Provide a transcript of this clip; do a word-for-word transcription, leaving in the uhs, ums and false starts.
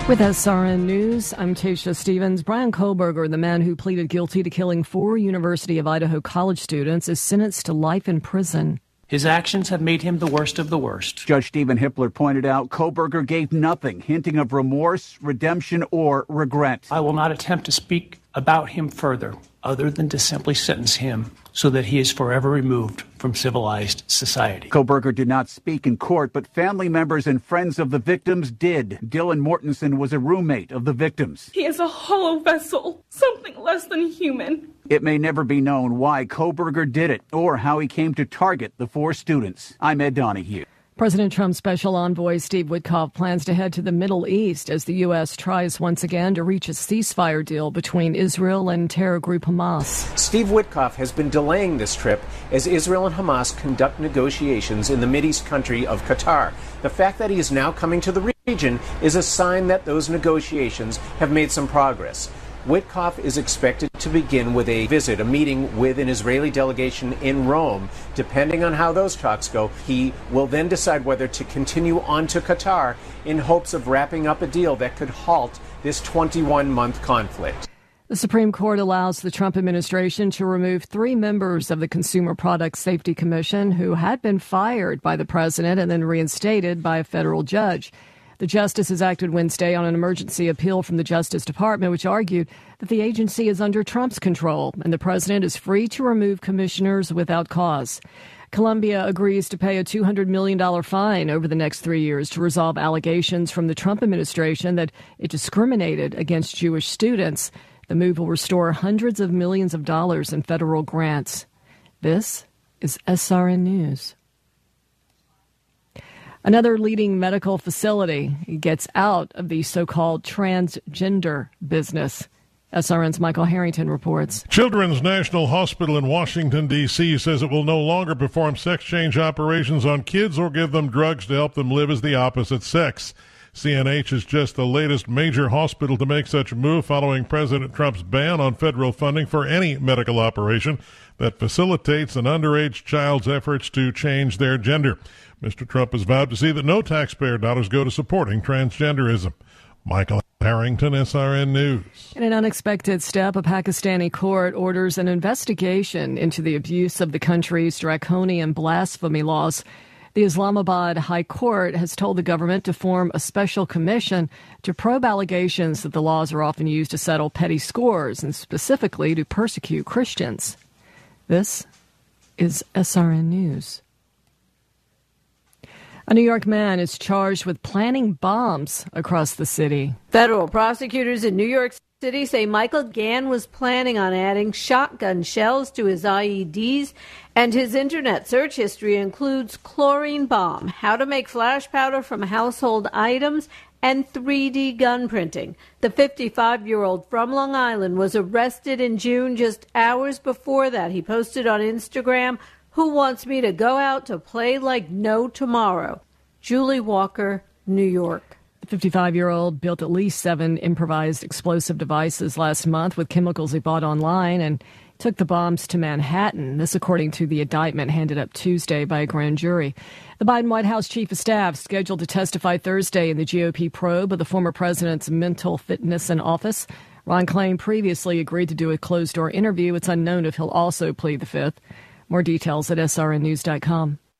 With S R N News, I'm Tasha Stevens. Brian Kohlberger, the man who pleaded guilty to killing four University of Idaho college students, is sentenced to life in prison. His actions have made him the worst of the worst. Judge Stephen Hippler pointed out Kohlberger gave nothing, hinting of remorse, redemption, or regret. I will not attempt to speak about him further, other than to simply sentence him so that he is forever removed from civilized society. Kohlberger did not speak in court, but family members and friends of the victims did. Dylan Mortensen was a roommate of the victims. He is a hollow vessel, something less than human. It may never be known why Kohlberger did it or how he came to target the four students. I'm Ed Donahue. President Trump's special envoy Steve Witkoff plans to head to the Middle East as the U S tries once again to reach a ceasefire deal between Israel and terror group Hamas. Steve Witkoff has been delaying this trip as Israel and Hamas conduct negotiations in the Mideast country of Qatar. The fact that he is now coming to the region is a sign that those negotiations have made some progress. Witkoff is expected to begin with a visit, a meeting with an Israeli delegation in Rome. Depending on how those talks go, he will then decide whether to continue on to Qatar in hopes of wrapping up a deal that could halt this twenty-one month conflict. The Supreme Court allows the Trump administration to remove three members of the Consumer Product Safety Commission who had been fired by the president and then reinstated by a federal judge. The justices acted Wednesday on an emergency appeal from the Justice Department, which argued that the agency is under Trump's control and the president is free to remove commissioners without cause. Columbia agrees to pay a two hundred million dollars fine over the next three years to resolve allegations from the Trump administration that it discriminated against Jewish students. The move will restore hundreds of millions of dollars in federal grants. This is S R N News. Another leading medical facility gets out of the so-called transgender business. S R N's Michael Harrington reports. Children's National Hospital in Washington, D C says it will no longer perform sex change operations on kids or give them drugs to help them live as the opposite sex. C N H is just the latest major hospital to make such a move following President Trump's ban on federal funding for any medical operation that facilitates an underage child's efforts to change their gender. Mister Trump has vowed to see that no taxpayer dollars go to supporting transgenderism. Michael Harrington, S R N News. In an unexpected step, a Pakistani court orders an investigation into the abuse of the country's draconian blasphemy laws. The Islamabad High Court has told the government to form a special commission to probe allegations that the laws are often used to settle petty scores and specifically to persecute Christians. This is S R N News. A New York man is charged with planting bombs across the city. Federal prosecutors in New York City say Michael Gann was planning on adding shotgun shells to his I E Ds, and his internet search history includes chlorine bomb, how to make flash powder from household items, and three D gun printing. The fifty-five-year-old from Long Island was arrested in June. Just hours before that, he posted on Instagram, "Who wants me to go out to play like no tomorrow?" Julie Walker, New York. The fifty-five-year-old built at least seven improvised explosive devices last month with chemicals he bought online and took the bombs to Manhattan. This according to the indictment handed up Tuesday by a grand jury. The Biden White House chief of staff scheduled to testify Thursday in the G O P probe of the former president's mental fitness in office. Ron Klain previously agreed to do a closed-door interview. It's unknown if he'll also plead the fifth. More details at S R N news dot com.